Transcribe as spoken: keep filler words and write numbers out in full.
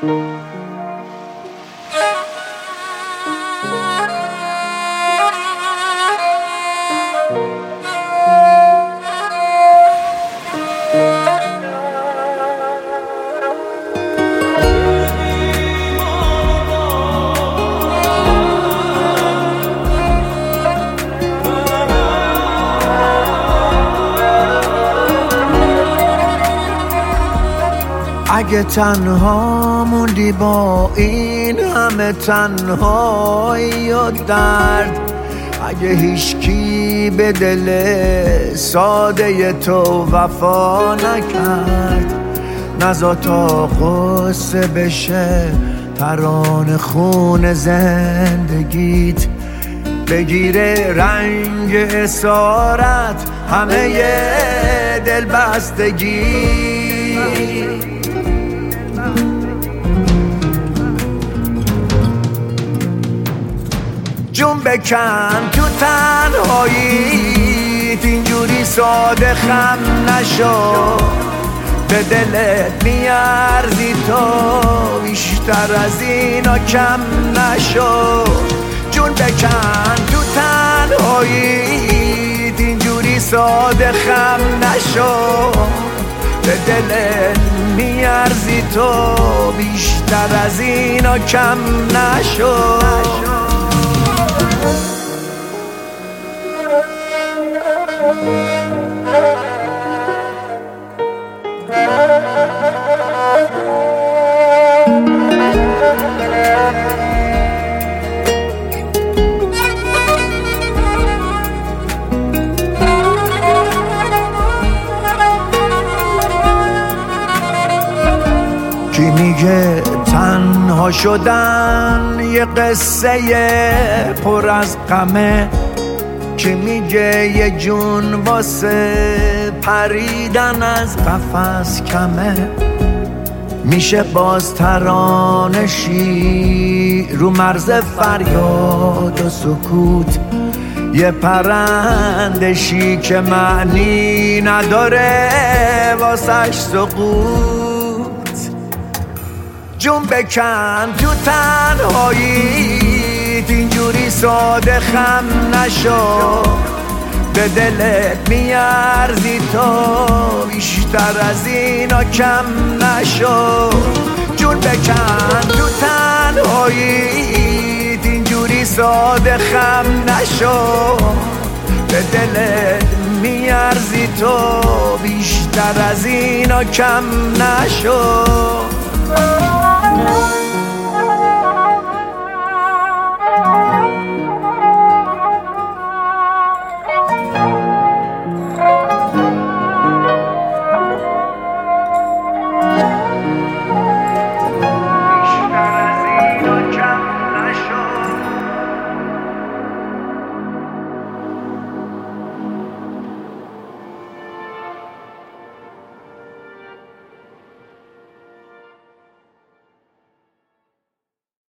اگه تنها موندی با این همه تنهایی و درد، اگه هیچکی به دل ساده تو وفا نکرد، نزا تا قصه بشه ترانه خون زندگیت، بگیره رنگ اسارت همه دل بستگی. جون بکن تو تنهاییت، اینجوری ساده خم نشو، به دلت میارزی تو بیشتر از اینا کم نشو. جون بکن تو تنهاییت، اینجوری ساده خم نشو، به دلت میارزی تو بیشتر از اینا کم نشو. کی میگه تنها شدن یه قصه پر از غمه، کی میگه یه جون واسه پریدن از قفس کمه، میشه باز ترانشی رو مرز فریاد و سکوت، یه پرندشی که معنی نداره واسش سقوط. جون بکن تو تنهاییت، اینجوری ساده خم نشو، به دلت میارزی تو بیشتر از اینا کم نشو. جون بکن تو تنهاییت، اینجوری ساده خم نشو، به دلت میارزی تو بیشتر از اینا کم نشو.